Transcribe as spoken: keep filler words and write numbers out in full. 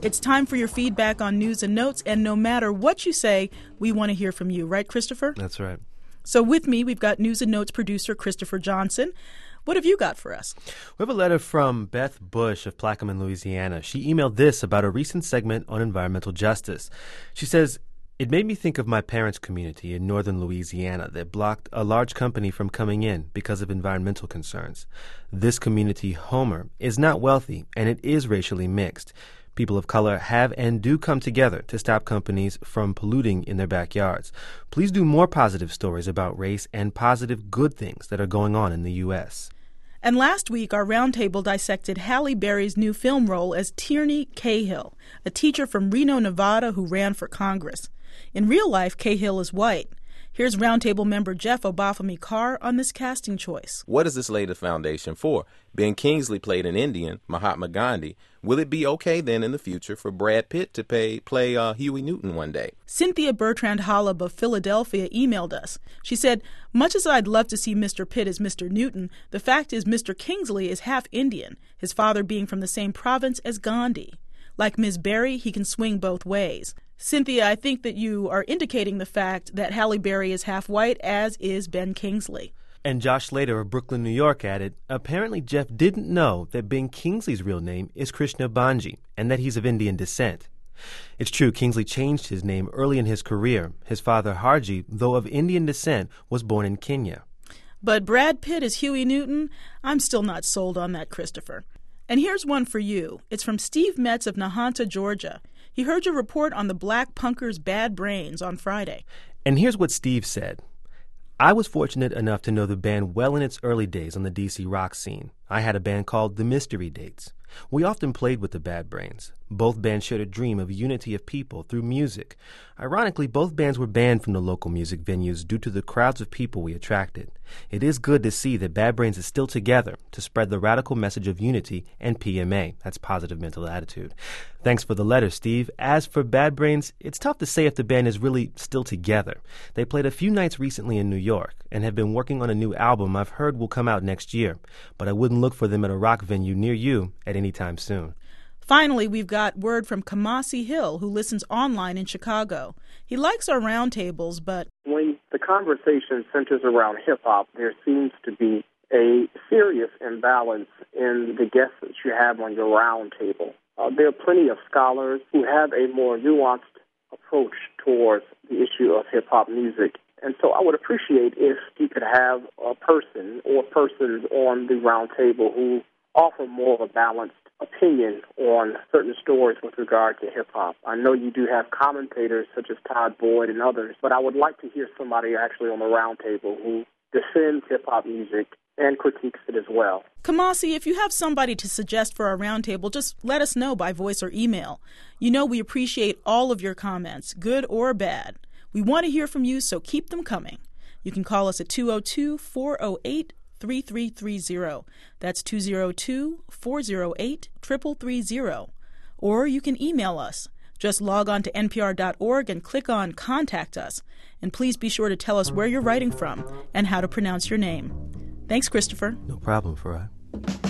It's time for your feedback on News and Notes, and no matter what you say, we want to hear from you. Right, Christopher? That's right. So with me, we've got News and Notes producer Christopher Johnson. What have you got for us? We have a letter from Beth Bush of Plaquemine, Louisiana. She emailed this about a recent segment on environmental justice. She says, "It made me think of my parents' community in northern Louisiana that blocked a large company from coming in because of environmental concerns. This community, Homer, is not wealthy, and it is racially mixed. People of color have and do come together to stop companies from polluting in their backyards. Please do more positive stories about race and positive good things that are going on in the U S" And last week, our roundtable dissected Halle Berry's new film role as Tierney Cahill, a teacher from Reno, Nevada who ran for Congress. In real life, Cahill is white. Here's roundtable member Jeff Obafemi Carr on this casting choice. What is this lay the foundation for? Ben Kingsley played an Indian, Mahatma Gandhi. Will it be okay then in the future for Brad Pitt to pay, play uh, Huey Newton one day? Cynthia Bertrand Holub of Philadelphia emailed us. She said, "Much as I'd love to see Mister Pitt as Mister Newton, the fact is Mister Kingsley is half Indian, his father being from the same province as Gandhi. Like Miz Berry, he can swing both ways." Cynthia, I think that you are indicating the fact that Halle Berry is half white, as is Ben Kingsley. And Josh Slater of Brooklyn, New York added, "Apparently Jeff didn't know that Ben Kingsley's real name is Krishna Banji and that he's of Indian descent. It's true, Kingsley changed his name early in his career. His father, Harji, though of Indian descent, was born in Kenya." But Brad Pitt as Huey Newton? I'm still not sold on that, Christopher. And here's one for you. It's from Steve Metz of Nahanta, Georgia. He heard your report on the Black Punkers' Bad Brains on Friday. And here's what Steve said. "I was fortunate enough to know the band well in its early days on the D C rock scene. I had a band called The Mystery Dates. We often played with the Bad Brains. Both bands shared a dream of unity of people through music. Ironically, both bands were banned from the local music venues due to the crowds of people we attracted. It is good to see that Bad Brains is still together to spread the radical message of unity and P M A. That's positive mental attitude. Thanks for the letter, Steve. As for Bad Brains, it's tough to say if the band is really still together. They played a few nights recently in New York and have been working on a new album I've heard will come out next year. But I wouldn't look for them at a rock venue near you at any time soon." Finally, we've got word from Kamasi Hill, who listens online in Chicago. He likes our roundtables, but when the conversation centers around hip-hop, there seems to be a serious imbalance in the guests that you have on your roundtable. Uh, there are plenty of scholars who have a more nuanced approach towards the issue of hip-hop music. And so I would appreciate if you could have a person or persons on the roundtable who offer more of a balanced opinion on certain stories with regard to hip-hop. I know you do have commentators such as Todd Boyd and others, but I would like to hear somebody actually on the roundtable who defends hip-hop music and critiques it as well. Kamasi, if you have somebody to suggest for our roundtable, just let us know by voice or email. You know we appreciate all of your comments, good or bad. We want to hear from you, so keep them coming. You can call us at two oh two, four oh eight, three three three zero. That's two oh two, four oh eight, three three three zero. Or you can email us. Just log on to N P R dot org and click on Contact Us. And please be sure to tell us where you're writing from and how to pronounce your name. Thanks, Christopher. No problem, Farai.